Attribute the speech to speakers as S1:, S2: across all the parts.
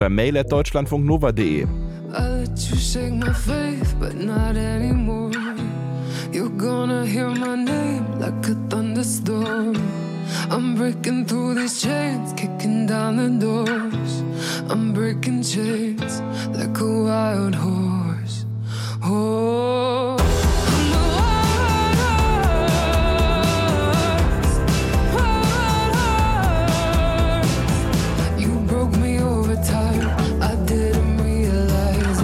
S1: per mail@deutschlandfunknova.de.
S2: I let you shake my faith, but not anymore. You're gonna hear my name like a thunderstorm. I'm breaking through these chains, kicking down the doors. I'm breaking chains like a wild horse. Oh, I'm a wild horse. You broke me over time, I didn't realize.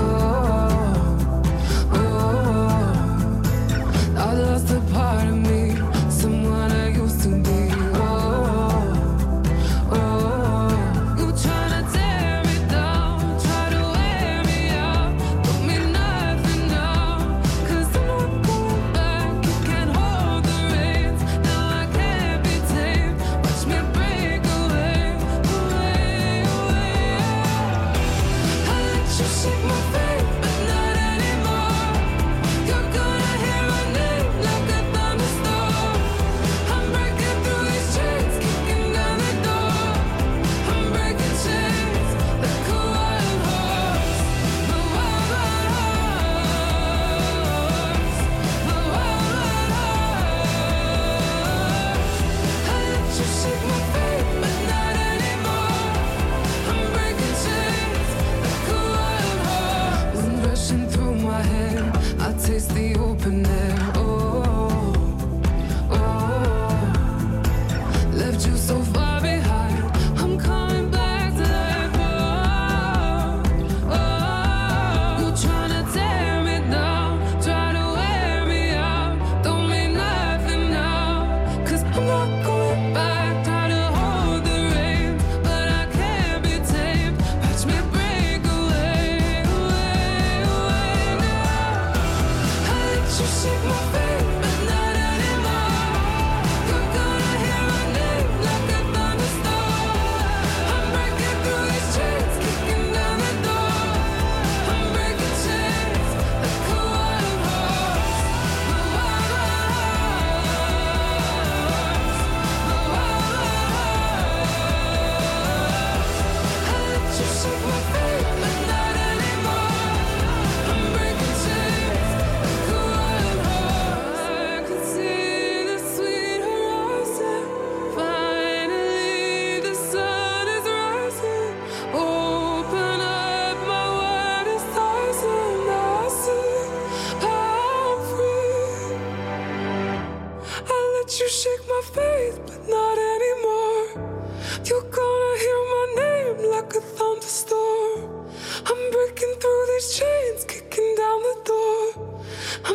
S2: I lost a part of me, someone I used to be. You tryna tear me down, try to wear me out, don't mean nothing now, 'cause I'm not going back, you can't hold the reins, now I can't be tamed, watch me break away, away, away. I let you shake my faith, but not anymore. You're gonna hear my name like a thunderstorm. I'm breaking through these chains, kicking down the door. I'm breaking chains like a wild horse. The wild, wild horse. The wild, wild horse. I let you shake my faith, but not anymore. I'm breaking chains like a wild horse. Wind rushing through my head, I taste the open air. Left you so far behind, I'm coming back to life. You tryna tear me down, try to wear me out, don't mean nothing now, 'cause I'm not going back, try to hold the reins, but I can't be tamed, watch me break away, away, away now. I let you shake my faith, but not anymore. You're gonna hear my name like a thunderstorm. I'm breaking through these chains, kicking down the door. I'm breaking chains like a wild horse. The wild, wild horse. The wild, wild horse. I let you shake my faith, but not anymore. I'm breaking chains like a wild horse. I can see the sweet horizon. Finally, the sun is rising. Open up my wildest eyes and I see I'm free. I let you shake my faith, but not anymore. You're gonna hear my name like a thunderstorm. I'm breaking through